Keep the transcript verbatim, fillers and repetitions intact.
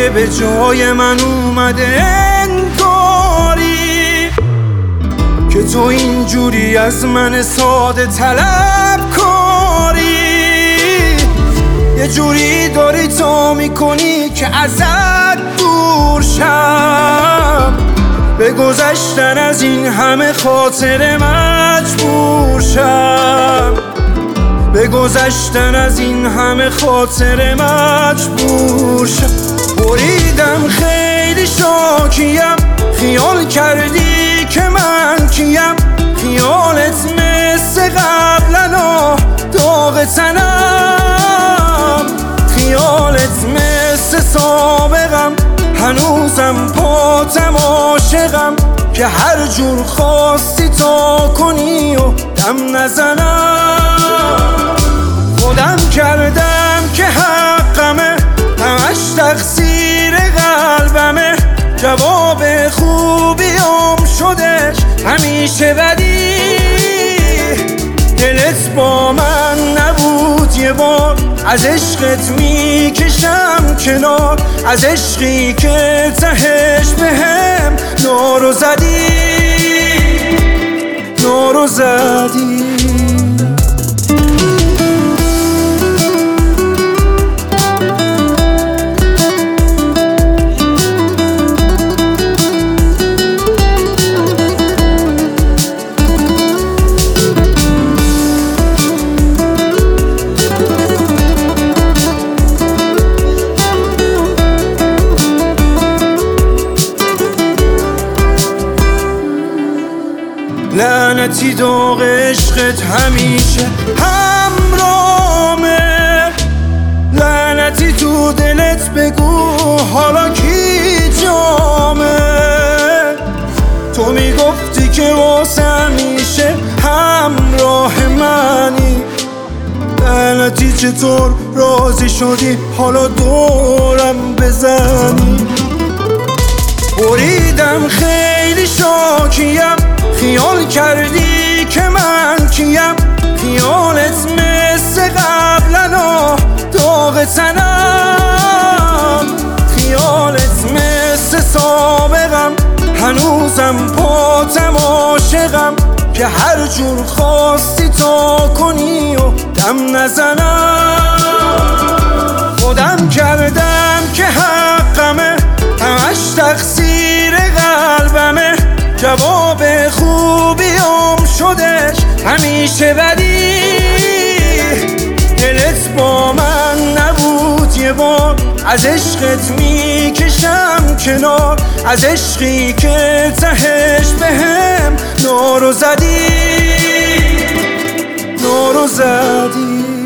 که به جای من اومده انگاری که تو اینجوری از من ساده طلب کاری. یه جوری داری تو میکنی که ازت دور شم، به گذشتن از این همه خاطره مجبور شم، به گذشتن از این همه خاطره مجبور شم. بریدم خیلی شاکیم، خیال کردی که من کیم، خیالت مثل قبلنا داغ تنم، خیالت مثل سابقم هنوزم پاتم عاشقم که هر جور خواستی تا کنی و دم نزنم. خودم کردم که حقمه، همش تقصیر قلبمه، جواب خوبیام شدش همیشه بدی. دلت با من نبود یه بار، از عشقت میکشم کنار، از عشقی که تهش بهم نارو زدی، نارو زدی. لعنتی داغ عشقت همیشه همرامه، لعنتی تو دلت بگو حالا کی جامه. تو میگفتی که واسه همیشه همراه منی، لعنتی چطور راضی شدی حالا دورم بزنی. بریدم خیلی شاکیم، خیال کردی که من کیم، خیالت مثل قبلنا داغ تنم، خیالت مثل سابقم هنوزم پاتم عاشقم که هر جور خواستی تا کنی و دم نزنم. خودم کردم که حقمه، همش تقصیر قلبمه، جواب خوبیام شدش همیشه بدی. دلت با من نبود یه بار، از عشقت میکشم کنار، از عشقی که تهش بهم نارو زدی، نارو زدی.